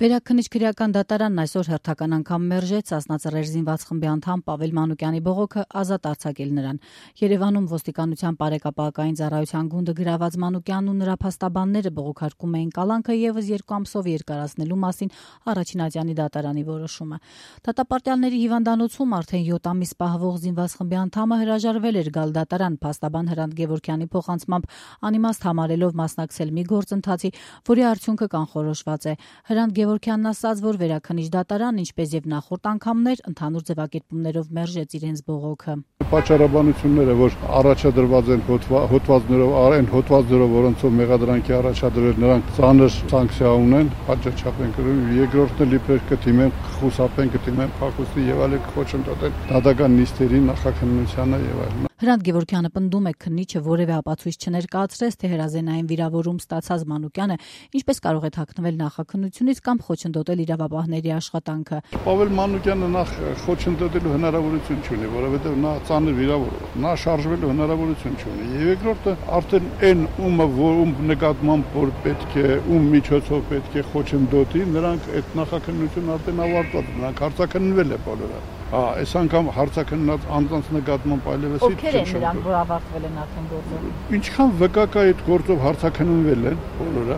Վերաքննիչ քրեական դատարանն այսօր հերթական անգամ մերժեց Սասնածռեր զինված խմբի անդամ Պավել Մանուկյանի բողոքը ազատ արձակել նրան։ Երևանում ոստիկանության բարեկապակային ծառայության գունդը գրաված Մանուկյանն ու նրա փաստաբանները բողոքարկում էին կալանքը եւս 2 ամսով երկարացնելու մասին առաջին ատյանի դատարանի որոշումը։ Դատապարտյալների հիվանդանոցում արդեն 7 ամիս պահվող զինված խմբի անդամը հրաժարվել էր գալ դատարան փաստաբան Հրանտ Գևորգյանի փոխանցմամբ անիմաստ համարելով մասնակցել մի գործընթացի, որի արդյունքը կանխորոշված է։ Հրանտ Գևորգյանն ասաց, որ վերաքննիչ դատարանն ինչպես եւ նախորդ անգամներ ընդհանուր ձևակերպումներով մերժեց իրենց բողոքը։ Պատճառաբանությունները, որ առաջադրված են հոդվածներով, այն հոդվածներով, որոնցով մեղադրանքի առաջադրել, նրանք ծանր սանկցիա ունեն, պատժաչափ են կրում, երկրորդն էլ իբր կդիմեն, խուսափեն, կդիմեն փակուստի եւ այլ կոչընդոտեն դատական նիստերի նախաքննությանը եւ այլն։ Հրանտ Գևորգյանը պնդում է քննիչը որևէ ապացույց չներկայացրեց, թե հրազենային վիրավորում ստացած Մանուկյանը ինչպես կարող է թաքնվել նախաքննությունից կամ խոչընդոտել իրավապահների աշխատանքը։ Պավել Մանուկյանը նախ խոչընդոտելու հնարավորություն չունի, որովհետեւ նա ծանր վիրավոր է, նա շարժվելու հնարավորություն չունի։ Եվ երկրորդը արդեն այն ում նկատմամբ որ պետք է ում միջոցով պետք է խոչընդոտի, նրանք այդ նախաքննությունը արդեն ավարտված, նրանք հարցաքննվել է բոլորը։ Այս անգամ հարցաքննած անձանց նկատմամբ այլևս Ովքեր են նրանք, որ ավարտվել են արդեն գործով։ Ինչքան վկայ այդ գործով հարցաքննվել են բոլորը,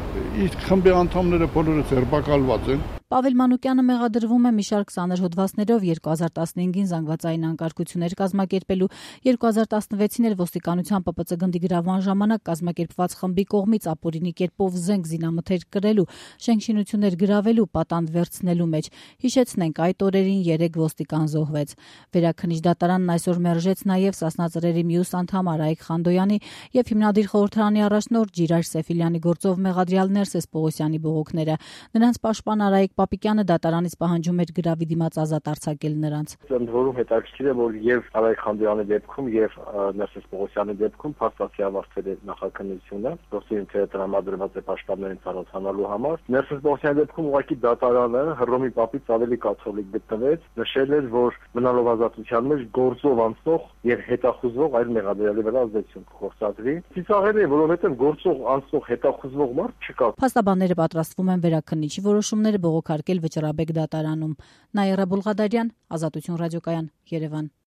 իսկ խմբի անդամները բոլորը ձերբակալված են։ Պավել Մանուկյանը մեղադրվում է մի շարք ծանր հոդվածներով 2015-ին զանգվածային անկարգություններ կազմակերպելու, 2016-ին էլ ոստիկանության ՊՊՑ գնդի գրավման ժամանակ կազմակերպված խմբի կողմից ապօրինի կերպով զենք զինամթեր կրելու, շենքշինություններ գրավելու, պատանդ վերցնելու մեջ։ Հիշեցնենք, այդ օրերին 3 ոստիկան զոհվեց։ Վերաքննիչ դատարանն այսօր մերժեց նաև Սասնածռերի մյուս անդամ Արայիկ Խանդոյանի եւ հիմնադիր խորհրդարանի առաջնորդ Ջիրայր Սեֆիլյանի գործով մեղադրյալ Ներսես Պողոսյանի բողոքները։ Նրանց պաշտպան Արայիկ Պապիկյանը դատարանից պահանջում էր գրավի դիմաց ազատ արձակել նրանց։ Ընդ որում հետաքրքիր է, որ եւ Արայիկ Խանդոյանի դեպքում եւ Ներսես Պողոսյանի դեպքում փաստացի ավարտվել է նախաքննությունը, դոստի տրամադրված է պաշտպաններին ծանոթանալու համար։ Ներսես Պողոսյանի դեպքում ուղղակի դատարանը Հռոմի Պապից ավելի կաթոլիկ գտնվեց, նշել էր, որ մնալով ազատության մեջ գործով անցնող եւ հետախուզվող այլ մեղադրյալի վրա ազդեցություն կխորցածվի։ Ծիծաղելի է, որովհետեւ գործող անցնող հետախուզվող մարդ չկա։ Փաստաբանները պատրաստվում են վերաքննիչի որոշումները բողոքարկել Վճռաբեկ դատարանում։ Նաիրա Բուլղադարյան, Ազատություն ռադիոկայան, Երևան։